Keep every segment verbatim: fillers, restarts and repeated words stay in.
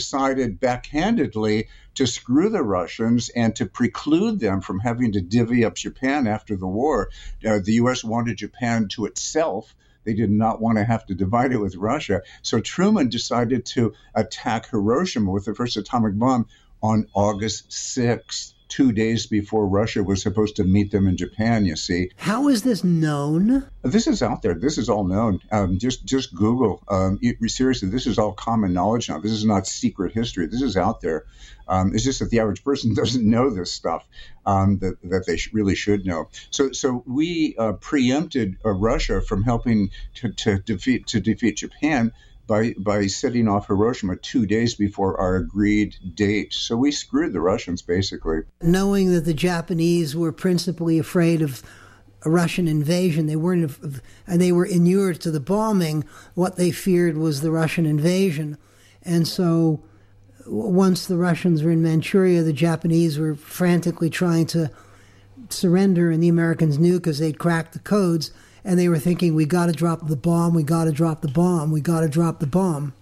decided backhandedly to screw the Russians and to preclude them from having to divvy up Japan after the war. Uh, the U S wanted Japan to itself. They did not want to have to divide it with Russia. So Truman decided to attack Hiroshima with the first atomic bomb on August sixth, two days before Russia was supposed to meet them in Japan, you see. How is this known? This is out there. This is all known. Um, just just Google. Um, it, seriously, this is all common knowledge now. This is not secret history. This is out there. Um, it's just that the average person doesn't know this stuff um, that, that they sh- really should know. So so we uh, preempted uh, Russia from helping to, to defeat to defeat Japan by by setting off Hiroshima two days before our agreed date. So we screwed the Russians, basically. Knowing that the Japanese were principally afraid of a Russian invasion, they weren't, and they were inured to the bombing. What they feared was the Russian invasion. And so once the Russians were in Manchuria, the Japanese were frantically trying to surrender, and the Americans knew because they'd cracked the codes. And they were thinking, we got to drop the bomb, we got to drop the bomb, we got to drop the bomb.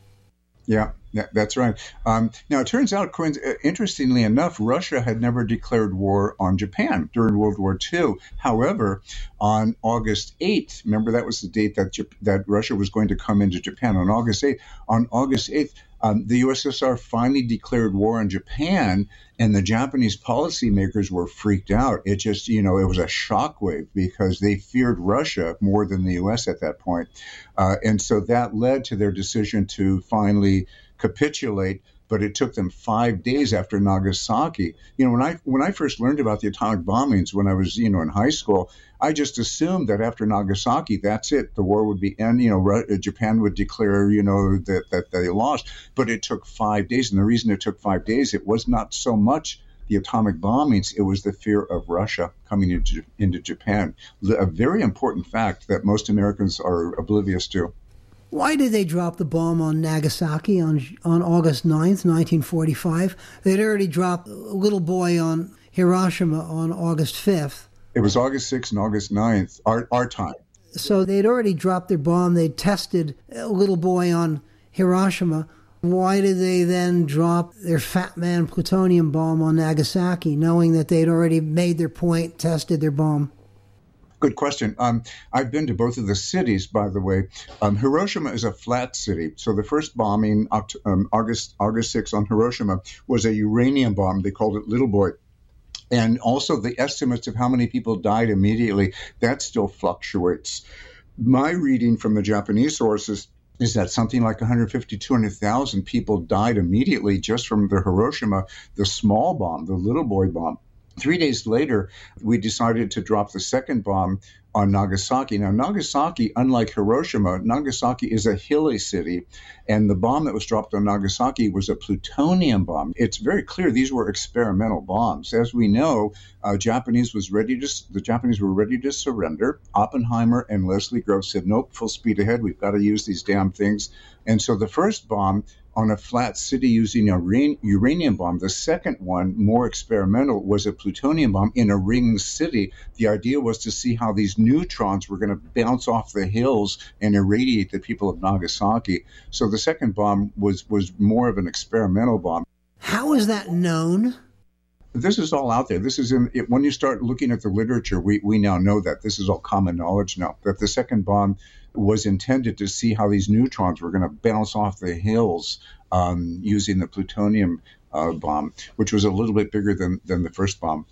Yeah, yeah that's right. Um, now, it turns out, interestingly enough, Russia had never declared war on Japan during World War Two. However, on August eighth, remember that was the date that that Russia was going to come into Japan, on August eighth. On August eighth, um, the U S S R finally declared war on Japan, and the Japanese policymakers were freaked out. It just, you know, it was a shockwave because they feared Russia more than the U S at that point. Uh, and so that led to their decision to finally capitulate. But it took them five days after Nagasaki. You know, when I when I first learned about the atomic bombings when I was, you know, in high school, I just assumed that after Nagasaki, that's it. The war would be end. You know, Japan would declare, you know, that, that they lost. But it took five days. And the reason it took five days, it was not so much the atomic bombings, it was the fear of Russia coming into, into Japan. A very important fact that most Americans are oblivious to. Why did they drop the bomb on Nagasaki on on August ninth, nineteen forty-five? They'd already dropped a little boy on Hiroshima on August fifth. It was August sixth and August ninth, our, our time. So they'd already dropped their bomb. They'd tested a little boy on Hiroshima. Why did they then drop their Fat Man plutonium bomb on Nagasaki, knowing that they'd already made their point, tested their bomb? Good question. Um, I've been to both of the cities, by the way. Um, Hiroshima is a flat city. So the first bombing, um, August August sixth on Hiroshima, was a uranium bomb. They called it Little Boy. And also the estimates of how many people died immediately, that still fluctuates. My reading from the Japanese sources is that something like one hundred fifty, two hundred thousand people died immediately just from the Hiroshima, the small bomb, the Little Boy bomb. Three days later, we decided to drop the second bomb on Nagasaki. Now, Nagasaki, unlike Hiroshima, Nagasaki is a hilly city, and the bomb that was dropped on Nagasaki was a plutonium bomb. It's very clear these were experimental bombs. As we know, uh, Japanese was ready to the Japanese were ready to surrender. Oppenheimer and Leslie Groves said, "Nope, full speed ahead. We've got to use these damn things." And so the first bomb on a flat city using a uranium bomb. The second one, more experimental, was a plutonium bomb in a ring city. The idea was to see how these neutrons were going to bounce off the hills and irradiate the people of Nagasaki. So the second bomb was, was more of an experimental bomb. How is that known? This is all out there. This is in it, when you start looking at the literature, we, we now know that this is all common knowledge now, that the second bomb was intended to see how these neutrons were going to bounce off the hills um, using the plutonium uh, bomb, which was a little bit bigger than, than the first bomb.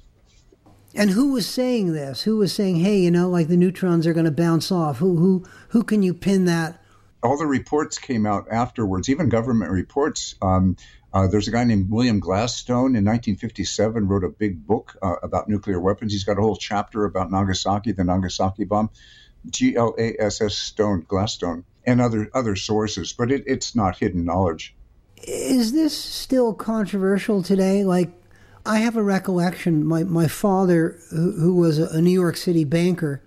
And who was saying this? Who was saying, hey, you know, like the neutrons are going to bounce off? Who who who can you pin that? All the reports came out afterwards, even government reports. Um, uh, there's a guy named William Gladstone in nineteen fifty-seven wrote a big book uh, about nuclear weapons. He's got a whole chapter about Nagasaki, the Nagasaki bomb. G L A S S Stone, Gladstone, and other other sources, but it, it's not hidden knowledge. Is this still controversial today? Like, I have a recollection, my, my father, who, who was a New York City banker,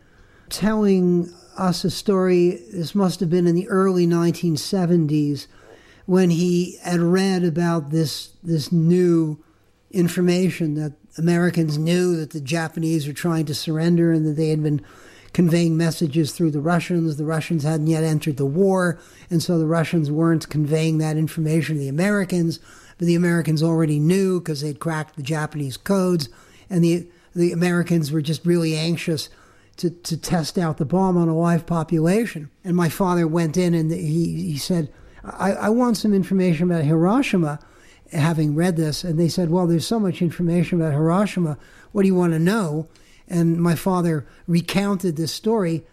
telling us a story, this must have been in the early nineteen seventies, when he had read about this this new information that Americans knew that the Japanese were trying to surrender and that they had been conveying messages through the Russians. The Russians hadn't yet entered the war, and so the Russians weren't conveying that information to the Americans, but the Americans already knew because they'd cracked the Japanese codes, and the the Americans were just really anxious to, to test out the bomb on a live population. And my father went in and he, he said, I, I want some information about Hiroshima, having read this. And they said, well, there's so much information about Hiroshima. What do you want to know? And my father recounted this story,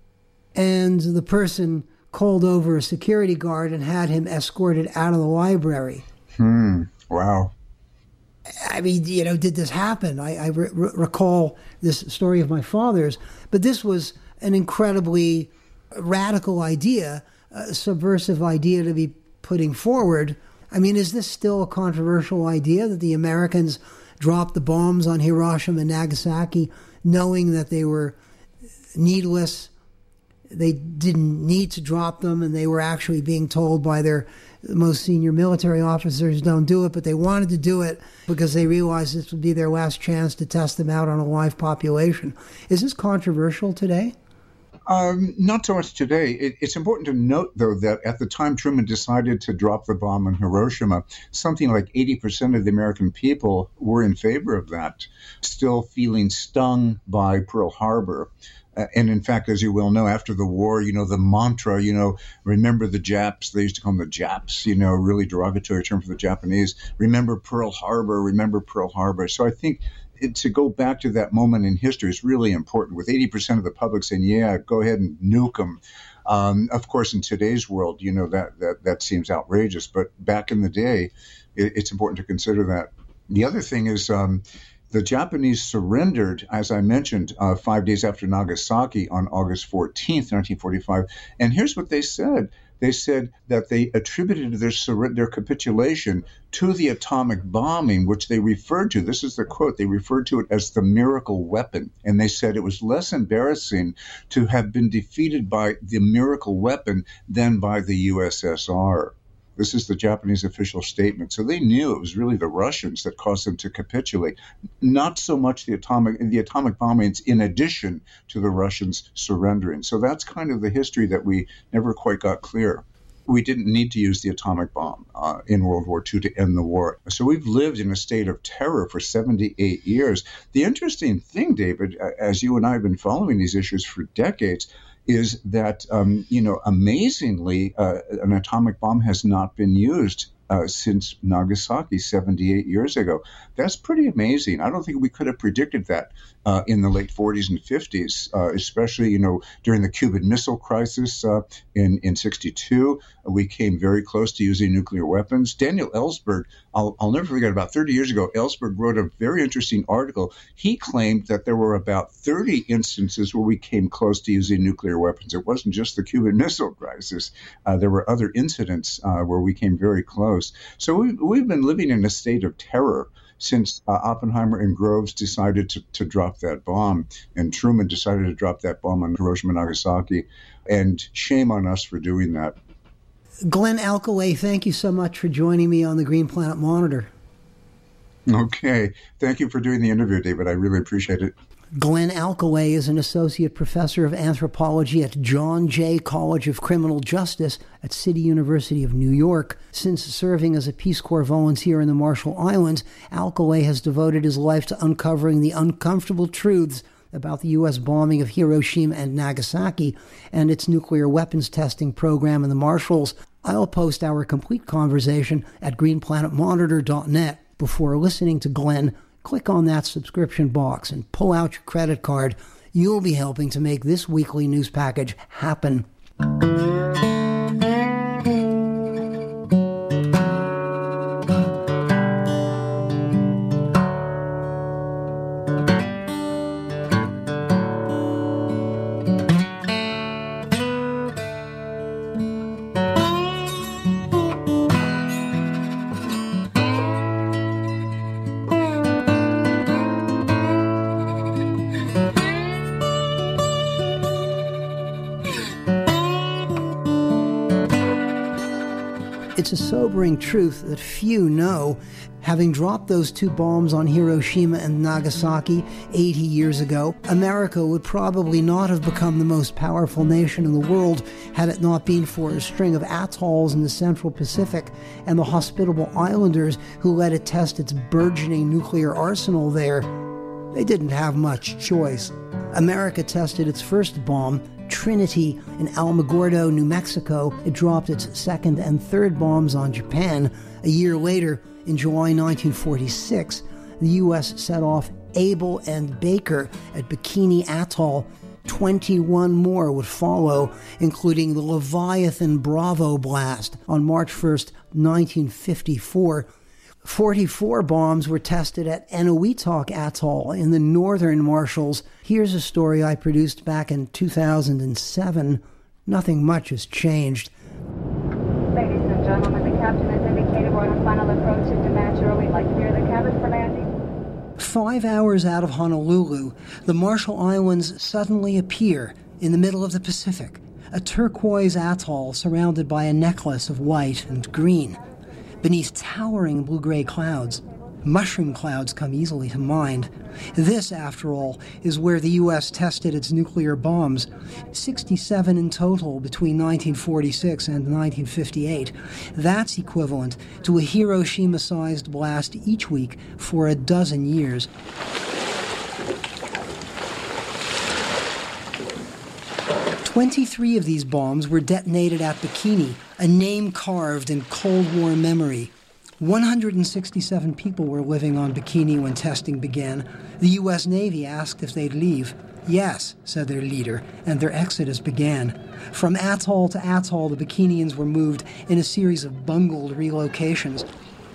and the person called over a security guard and had him escorted out of the library. Hmm. Wow. I mean, you know, did this happen? I, I re- recall this story of my father's, but this was an incredibly radical idea, a subversive idea to be putting forward. I mean, is this still a controversial idea that the Americans dropped the bombs on Hiroshima and Nagasaki knowing that they were needless? They didn't need to drop them, and they were actually being told by their most senior military officers, don't do it, but they wanted to do it because they realized this would be their last chance to test them out on a live population. Is this controversial today? Um, not so much today. It, it's important to note, though, that at the time Truman decided to drop the bomb on Hiroshima, something like eighty percent of the American people were in favor of that, still feeling stung by Pearl Harbor. Uh, and in fact, as you well know, after the war, you know, the mantra, you know, remember the Japs, they used to call them the Japs, you know, really derogatory term for the Japanese. Remember Pearl Harbor, remember Pearl Harbor. So I think it, to go back to that moment in history is really important, with eighty percent of the public saying, yeah, go ahead and nuke them. Um, of course, in today's world, you know, that, that, that seems outrageous. But back in the day, it, it's important to consider that. The other thing is, um, the Japanese surrendered, as I mentioned, uh, five days after Nagasaki on August fourteenth, nineteen forty-five. And here's what they said. They said that they attributed their sur- their capitulation to the atomic bombing, which they referred to, this is the quote, they referred to it as the miracle weapon. And they said it was less embarrassing to have been defeated by the miracle weapon than by the U S S R. This is the Japanese official statement. So they knew it was really the Russians that caused them to capitulate, not so much the atomic the atomic bombings in addition to the Russians surrendering. So that's kind of the history that we never quite got clear. We didn't need to use the atomic bomb uh, in World War Two to end the war. So we've lived in a state of terror for seventy-eight years. The interesting thing, David, as you and I have been following these issues for decades, is that, um, you know, amazingly, uh, an atomic bomb has not been used uh, since Nagasaki seventy-eight years ago. That's pretty amazing. I don't think we could have predicted that uh, in the late forties and fifties, uh, especially, you know, during the Cuban Missile Crisis uh, in, in sixty-two. We came very close to using nuclear weapons. Daniel Ellsberg, I'll, I'll never forget, about thirty years ago, Ellsberg wrote a very interesting article. He claimed that there were about thirty instances where we came close to using nuclear weapons. It wasn't just the Cuban Missile Crisis. Uh, there were other incidents uh, where we came very close. So we, we've been living in a state of terror since uh, Oppenheimer and Groves decided to, to drop that bomb, and Truman decided to drop that bomb on Hiroshima and Nagasaki. And shame on us for doing that. Glenn Alkalay, thank you so much for joining me on the Green Planet Monitor. Okay. Thank you for doing the interview, David. I really appreciate it. Glenn Alkalay is an associate professor of anthropology at John Jay College of Criminal Justice at City University of New York. Since serving as a Peace Corps volunteer in the Marshall Islands, Alkalay has devoted his life to uncovering the uncomfortable truths about the U S bombing of Hiroshima and Nagasaki and its nuclear weapons testing program in the Marshalls. I'll post our complete conversation at green planet monitor dot net. Before listening to Glenn, click on that subscription box and pull out your credit card. You'll be helping to make this weekly news package happen. It's a sobering truth that few know. Having dropped those two bombs on Hiroshima and Nagasaki eighty years ago, America would probably not have become the most powerful nation in the world had it not been for a string of atolls in the Central Pacific and the hospitable islanders who let it test its burgeoning nuclear arsenal there. They didn't have much choice. America tested its first bomb, Trinity, in Alamogordo, New Mexico. It dropped its second and third bombs on Japan. A year later, in July nineteen forty-six, the U S set off Able and Baker at Bikini Atoll. twenty-one more would follow, including the Leviathan Bravo blast on March first, nineteen fifty-four. forty-four bombs were tested at Eniwetok Atoll in the northern Marshalls. Here's a story I produced back in two thousand seven. Nothing much has changed. Ladies and gentlemen, the captain has indicated we're on a final approach to Dimachero. We'd like to clear the cabin for landing. Five hours out of Honolulu, the Marshall Islands suddenly appear in the middle of the Pacific, a turquoise atoll surrounded by a necklace of white and green. Beneath towering blue-gray clouds, mushroom clouds come easily to mind. This, after all, is where the U S tested its nuclear bombs, sixty-seven in total between nineteen forty-six and nineteen fifty-eight. That's equivalent to a Hiroshima-sized blast each week for a dozen years. twenty-three of these bombs were detonated at Bikini, a name carved in Cold War memory. one hundred sixty-seven people were living on Bikini when testing began. The U S Navy asked if they'd leave. Yes, said their leader, and their exodus began. From atoll to atoll, the Bikinians were moved in a series of bungled relocations.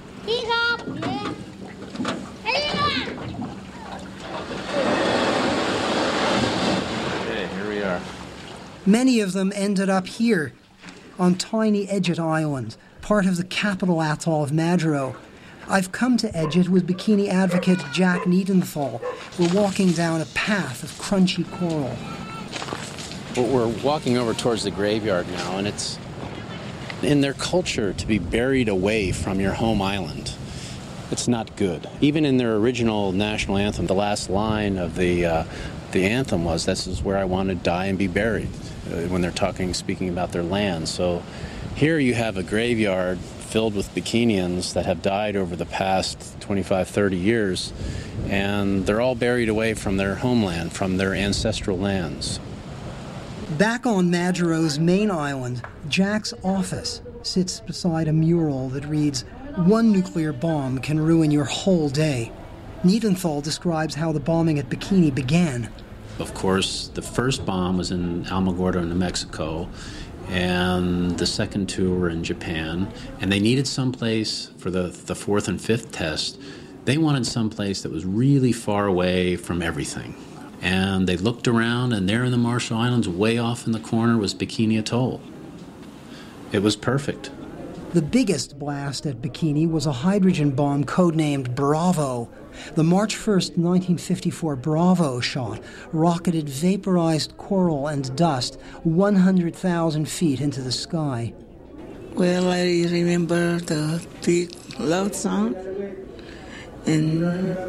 Okay, here we are. Many of them ended up here, on tiny Edgett Island, part of the capital atoll of Majuro. I've come to Edgett with bikini advocate Jack Niedenthal. We're walking down a path of crunchy coral. Well, we're walking over towards the graveyard now, and it's in their culture to be buried away from your home island. It's not good. Even in their original national anthem, the last line of the uh, the anthem was, "This is where I want to die and be buried," uh, when they're talking, speaking about their land. So here you have a graveyard filled with Bikinians that have died over the past twenty-five, thirty years, and they're all buried away from their homeland, from their ancestral lands. Back on Majuro's main island, Jack's office sits beside a mural that reads, "One nuclear bomb can ruin your whole day." Niedenthal describes how the bombing at Bikini began. Of course, the first bomb was in Alamogordo, New Mexico, and the second two were in Japan, and they needed someplace for the, the fourth and fifth test. They wanted someplace that was really far away from everything. And they looked around, and there in the Marshall Islands, way off in the corner, was Bikini Atoll. It was perfect. The biggest blast at Bikini was a hydrogen bomb codenamed Bravo. The March first, nineteen fifty-four Bravo shot rocketed vaporized coral and dust one hundred thousand feet into the sky. Well, I remember the big loud sound and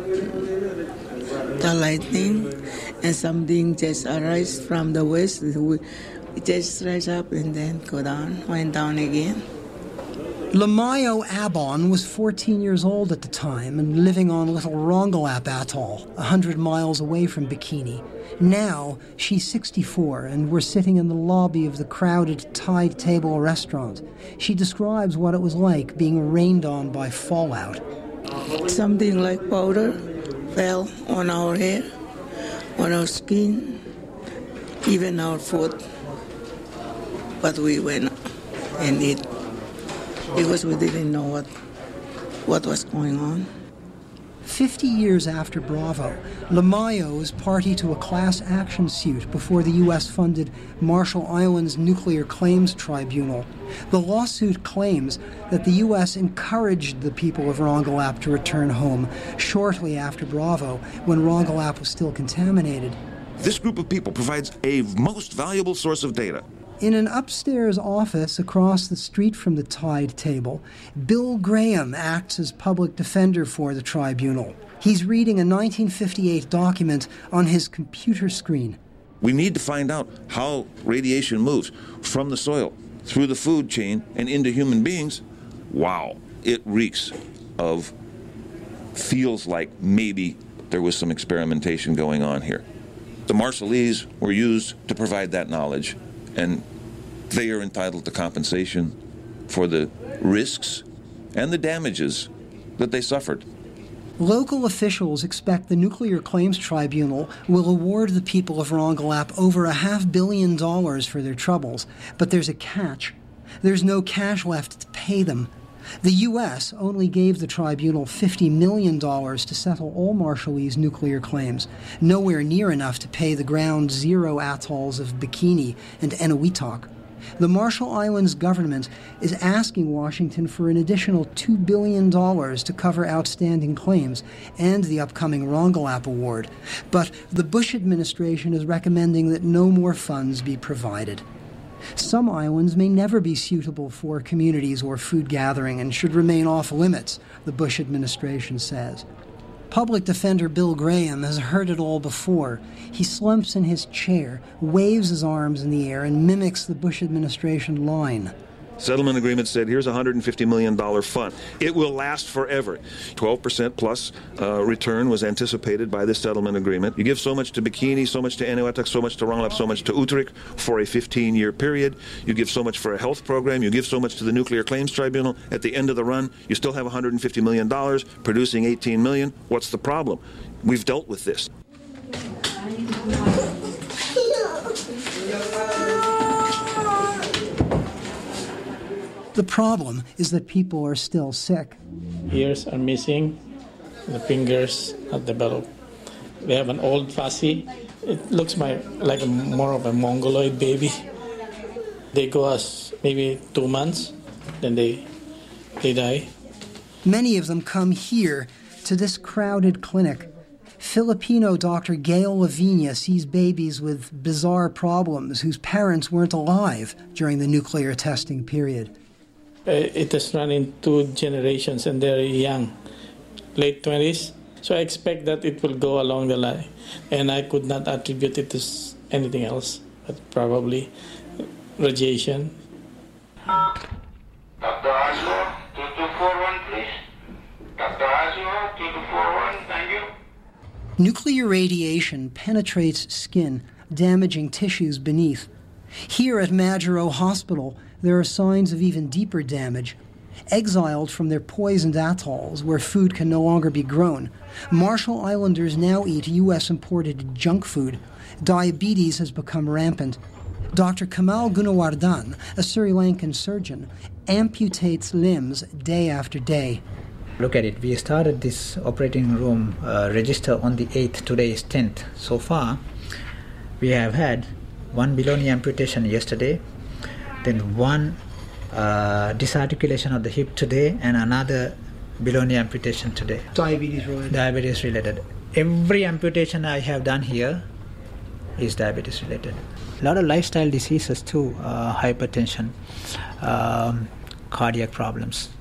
the lightning, and something just arose from the west. It just rise up and then go down, went down again. Lamayo Abon was fourteen years old at the time and living on Little Rongelap Atoll, one hundred miles away from Bikini. Now, she's sixty-four, and we're sitting in the lobby of the crowded Tide Table restaurant. She describes what it was like being rained on by fallout. Something like powder fell on our hair, on our skin, even our foot. But we went and it. Because we didn't know what what was going on. Fifty years after Bravo, Lamayo is party to a class action suit before the U S-funded Marshall Islands Nuclear Claims Tribunal. The lawsuit claims that the U S encouraged the people of Rongelap to return home shortly after Bravo, when Rongelap was still contaminated. This group of people provides a most valuable source of data. In an upstairs office across the street from the Tide table, Bill Graham acts as public defender for the tribunal. He's reading a nineteen fifty-eight document on his computer screen. We need to find out how radiation moves from the soil, through the food chain, and into human beings. Wow, it reeks of, feels like maybe there was some experimentation going on here. The Marshallese were used to provide that knowledge, and they are entitled to compensation for the risks and the damages that they suffered. Local officials expect the Nuclear Claims Tribunal will award the people of Rongelap over a half billion dollars for their troubles, but there's a catch. There's no cash left to pay them. The U S only gave the tribunal fifty million dollars to settle all Marshallese nuclear claims, nowhere near enough to pay the ground zero atolls of Bikini and Eniwetok. The Marshall Islands government is asking Washington for an additional two billion dollars to cover outstanding claims and the upcoming Rongelap Award, but the Bush administration is recommending that no more funds be provided. Some islands may never be suitable for communities or food gathering and should remain off limits, the Bush administration says. Public defender Bill Graham has heard it all before. He slumps in his chair, waves his arms in the air, and mimics the Bush administration line. Settlement agreement said, here's a one hundred fifty million dollars fund. It will last forever. twelve percent plus uh, return was anticipated by this settlement agreement. You give so much to Bikini, so much to Eniwetok, so much to Rongelap, so much to Utrik for a fifteen-year period. You give so much for a health program. You give so much to the Nuclear Claims Tribunal. At the end of the run, you still have one hundred fifty million dollars, producing eighteen million dollars. What's the problem? We've dealt with this. The problem is that people are still sick. Ears are missing, the fingers not developed. They have an old fuzzy. It looks my, like a, more of a mongoloid baby. They go as maybe two months, then they, they die. Many of them come here to this crowded clinic. Filipino doctor Gail Lavinia sees babies with bizarre problems whose parents weren't alive during the nuclear testing period. It has run in two generations, and they're young, late twenties. So I expect that it will go along the line. And I could not attribute it to anything else, but probably radiation. Doctor Aswa, two two four one, please. Doctor Aswa, two two four one, thank you. Nuclear radiation penetrates skin, damaging tissues beneath. Here at Majuro Hospital, there are signs of even deeper damage. Exiled from their poisoned atolls, where food can no longer be grown, Marshall Islanders now eat U S-imported junk food. Diabetes has become rampant. Doctor Kamal Gunawardhan, a Sri Lankan surgeon, amputates limbs day after day. Look at it. We started this operating room uh, register on the eighth. Today is tenth. So far, we have had one below-knee amputation yesterday, then one uh, disarticulation of the hip today, and another below-knee amputation today. Diabetes related. Diabetes related. Every amputation I have done here is diabetes related. A lot of lifestyle diseases too, uh, hypertension, um, cardiac problems.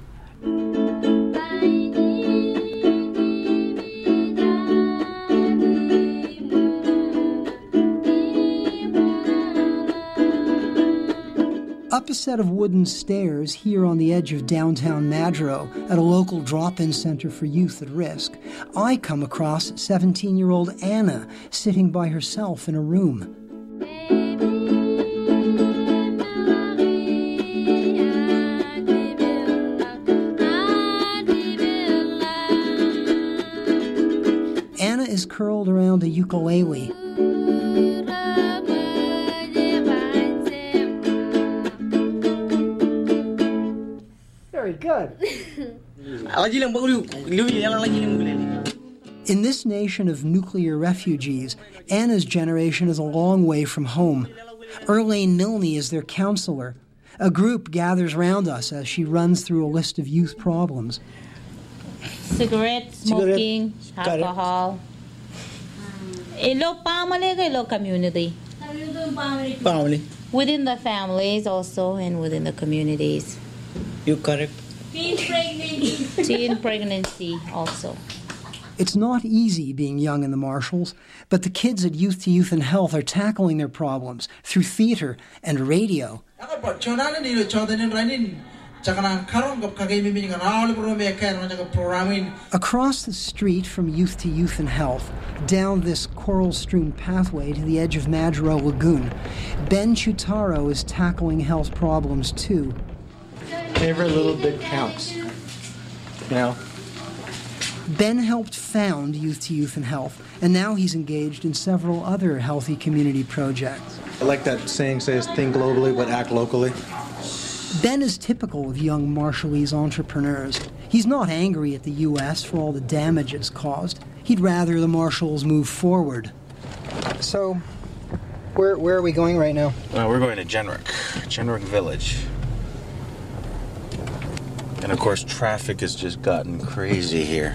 Up a set of wooden stairs here on the edge of downtown Majuro at a local drop-in center for youth at risk, I come across seventeen-year-old Anna sitting by herself in a room. Anna is curled around a ukulele. Very good. In this nation of nuclear refugees, Anna's generation is a long way from home. Erlane Milne is their counselor. A group gathers round us as she runs through a list of youth problems. Cigarette, smoking, Cigarette. Alcohol. Ilo family, ilo community. Family. within the families also and within the communities. You correct? Teen pregnancy. Teen pregnancy also. It's not easy being young in the Marshalls, but the kids at Youth to Youth and Health are tackling their problems through theater and radio. Across the street from Youth to Youth and Health, down this coral-strewn pathway to the edge of Majuro Lagoon, Ben Chutaro is tackling health problems too. Every little bit counts, you know? Ben helped found Youth to Youth and Health, and now he's engaged in several other healthy community projects. I like that saying says, think globally but act locally. Ben is typical of young Marshallese entrepreneurs. He's not angry at the U S for all the damage it's caused. He'd rather the Marshalls move forward. So, where, where are we going right now? Uh, we're going to Genrick, Genrick Village. And of course, traffic has just gotten crazy here.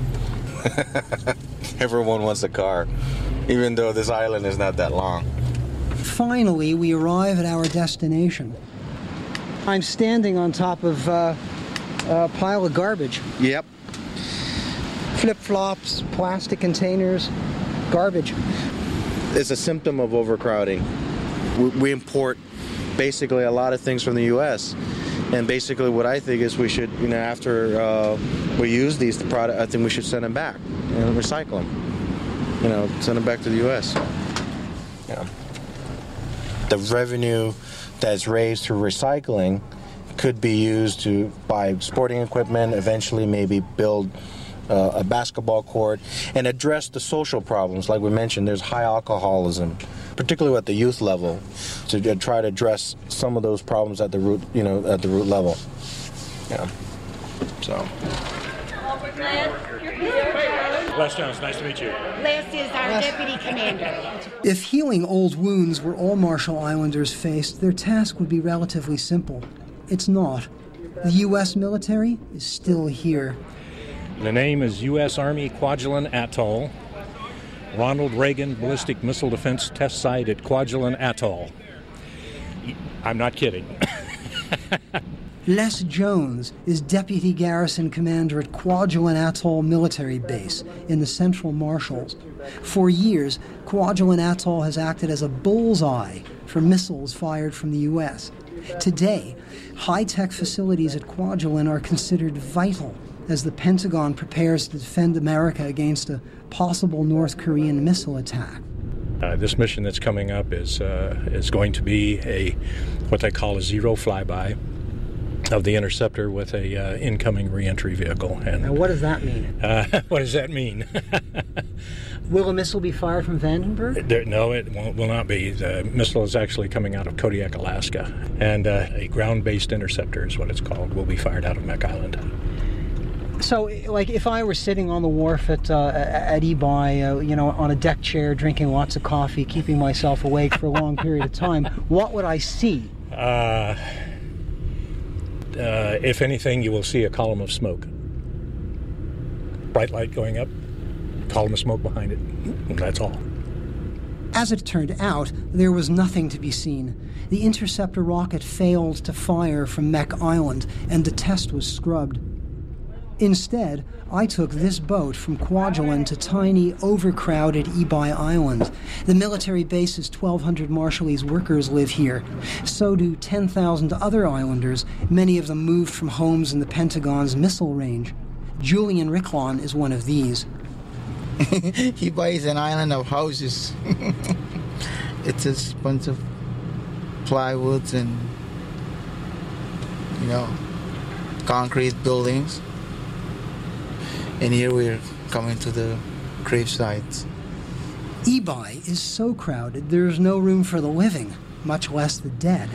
Everyone wants a car, even though this island is not that long. Finally, we arrive at our destination. I'm standing on top of uh, a pile of garbage. Yep. Flip-flops, plastic containers, garbage. It's a symptom of overcrowding. We, we import basically a lot of things from the U S And basically what I think is we should, you know, after uh, we use these products, I think we should send them back and recycle them. You know, send them back to the U S Yeah. The revenue that's raised through recycling could be used to buy sporting equipment, eventually maybe build uh, a basketball court, and address the social problems. Like we mentioned, there's high alcoholism, particularly at the youth level, to try to address some of those problems at the root, you know, at the root level. Yeah. So. Les Jones, nice to meet you. Les is our deputy commander. If healing old wounds were all Marshall Islanders faced, their task would be relatively simple. It's not. The U S military is still here. The name is U S Army Kwajalein Atoll. Ronald Reagan Ballistic Missile Defense Test Site at Kwajalein Atoll. I'm not kidding. Les Jones is Deputy Garrison Commander at Kwajalein Atoll Military Base in the Central Marshalls. For years, Kwajalein Atoll has acted as a bullseye for missiles fired from the U S. Today, high-tech facilities at Kwajalein are considered vital as the Pentagon prepares to defend America against a possible North Korean missile attack. Uh, this mission that's coming up is uh, is going to be a what they call a zero flyby of the interceptor with a uh, incoming reentry vehicle. And now, what does that mean? Uh, what does that mean? Will a missile be fired from Vandenberg? There, no, it won't, will not be. The missile is actually coming out of Kodiak, Alaska, and uh, a ground-based interceptor is what it's called. Will be fired out of Mack Island. So, like, if I were sitting on the wharf at uh, at Ebi, uh, you know, on a deck chair, drinking lots of coffee, keeping myself awake for a long period of time, what would I see? Uh, uh, if anything, you will see a column of smoke. Bright light going up, column of smoke behind it, and that's all. As it turned out, there was nothing to be seen. The interceptor rocket failed to fire from Mack Island, and the test was scrubbed. Instead, I took this boat from Kwajalein to tiny, overcrowded Ebi Island. The military base's twelve hundred Marshallese workers live here. So do ten thousand other islanders, many of them moved from homes in the Pentagon's missile range. Julian Ricklon is one of these. Ebi is an island of houses. It's a bunch of plywoods and, you know, concrete buildings. And here we're coming to the grave sites. Ebi is so crowded there's no room for the living, much less the dead.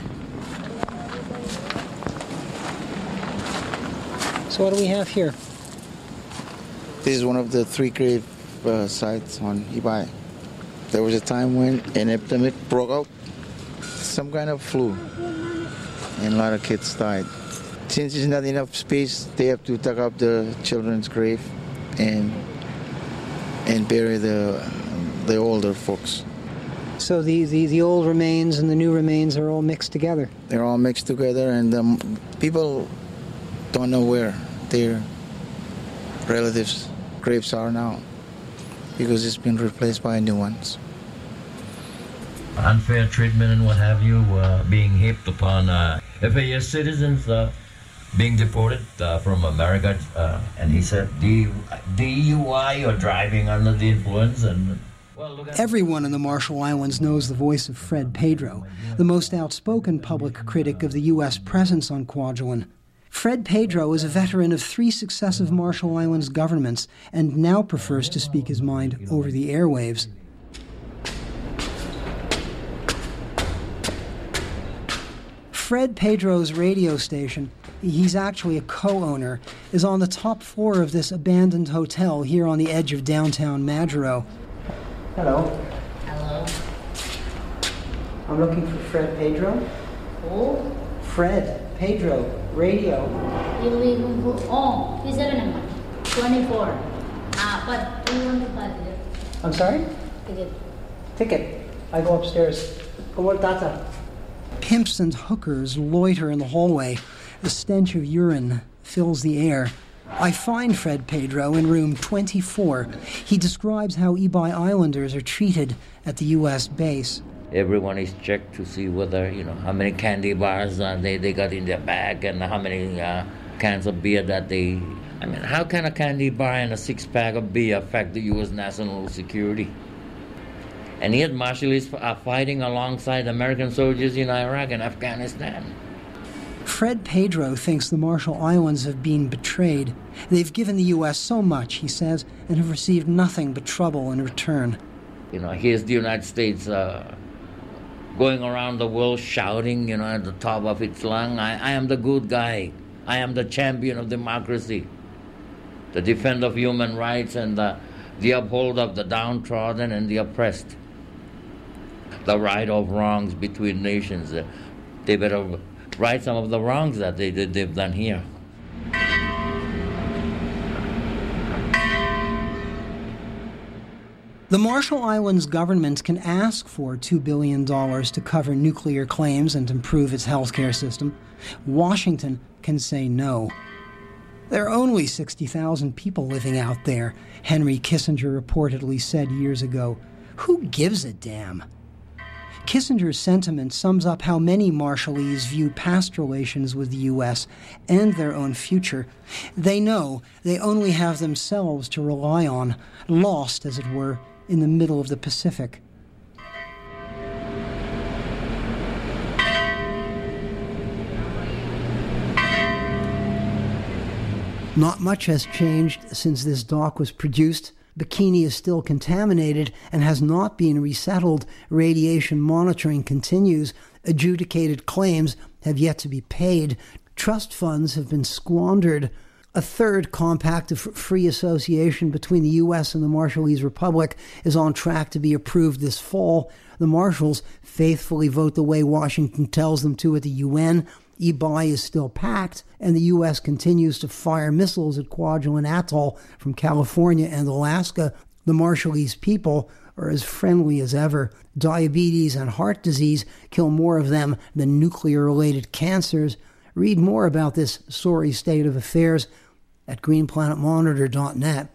So what do we have here? This is one of the three grave uh, sites on Ebi. There was a time when an epidemic broke out, some kind of flu, and a lot of kids died. Since there's not enough space, they have to dig up the children's grave and and bury the the older folks. So the, the, the old remains and the new remains are all mixed together? They're all mixed together, and um, people don't know where their relatives' graves are now because it's been replaced by new ones. Unfair treatment and what have you, uh, being heaped upon uh, F A S citizens uh, being deported uh, from America. Uh, and he said D U I or driving under the influence. And well, look at Everyone in the Marshall Islands knows the voice of Fred Pedro, the most outspoken public critic of the U S presence on Kwajalein. Fred Pedro is a veteran of three successive Marshall Islands governments and now prefers to speak his mind over the airwaves. Fred Pedro's radio station, he's actually a co-owner, is on the top floor of this abandoned hotel here on the edge of downtown Majuro. Hello. Hello. I'm looking for Fred Pedro. Who? Fred Pedro, radio. You live who? Oh, he's seven naman. twenty-four. Ah, but you want to buy it? I'm sorry? Ticket. Ticket. I go upstairs. Como tata? Pimps and hookers loiter in the hallway. The stench of urine fills the air. I find Fred Pedro in room twenty-four. He describes how Ibai Islanders are treated at the U S base. everyone is checked to see whether, you know, how many candy bars uh, they, they got in their bag and how many uh, cans of beer that they... I mean, how can a candy bar and a six-pack of beer affect the U S national security? And yet Marshallese are fighting alongside American soldiers in Iraq and Afghanistan. Fred Pedro thinks the Marshall Islands have been betrayed. They've given the U S so much, he says, and have received nothing but trouble in return. You know, here's the United States uh, going around the world shouting, you know, at the top of its lung, I, I am the good guy. I am the champion of democracy, the defender of human rights and the, the upholder of the downtrodden and the oppressed, the right of wrongs between nations. Uh, they better right some of the wrongs that they, they, they've done here. The Marshall Islands government can ask for two billion dollars to cover nuclear claims and improve its healthcare system. Washington can say no. There are only sixty thousand people living out there, Henry Kissinger reportedly said years ago. Who gives a damn? Kissinger's sentiment sums up how many Marshallese view past relations with the U S and their own future. They know they only have themselves to rely on, lost, as it were, in the middle of the Pacific. Not much has changed since this doc was produced. Bikini is still contaminated and has not been resettled. Radiation monitoring continues. Adjudicated claims have yet to be paid. Trust funds have been squandered. A third compact of free association between the U S and the Marshallese Republic is on track to be approved this fall. The Marshalls faithfully vote the way Washington tells them to at the U N. Ibai is still packed, and the U S continues to fire missiles at Kwajalein Atoll from California and Alaska. The Marshallese people are as friendly as ever. Diabetes and heart disease kill more of them than nuclear-related cancers. Read more about this sorry state of affairs at green planet monitor dot net.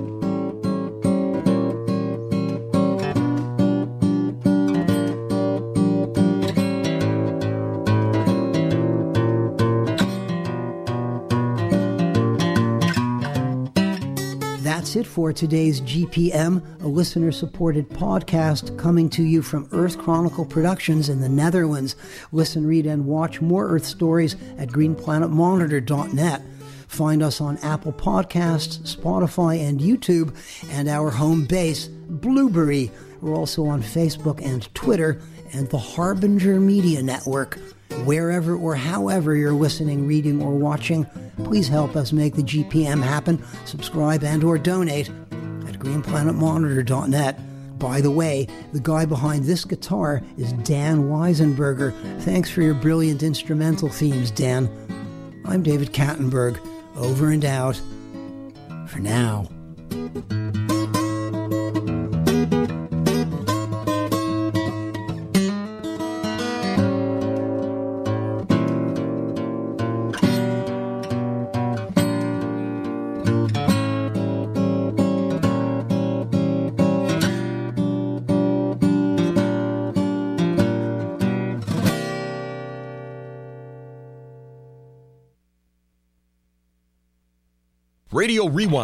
That's it for today's G P M, a listener-supported podcast coming to you from Earth Chronicle Productions in the Netherlands. Listen, read, and watch more Earth stories at green planet monitor dot net. Find us on Apple Podcasts, Spotify, and YouTube, and our home base, Blueberry. We're also on Facebook and Twitter, and the Harbinger Media Network. Wherever or however you're listening, reading, or watching, please help us make the G P M happen. Subscribe and or donate at green planet monitor dot net. By the way, the guy behind this guitar is Dan Weisenberger. Thanks for your brilliant instrumental themes, Dan. I'm David Kattenberg. Over and out. For now. Radio Rewind.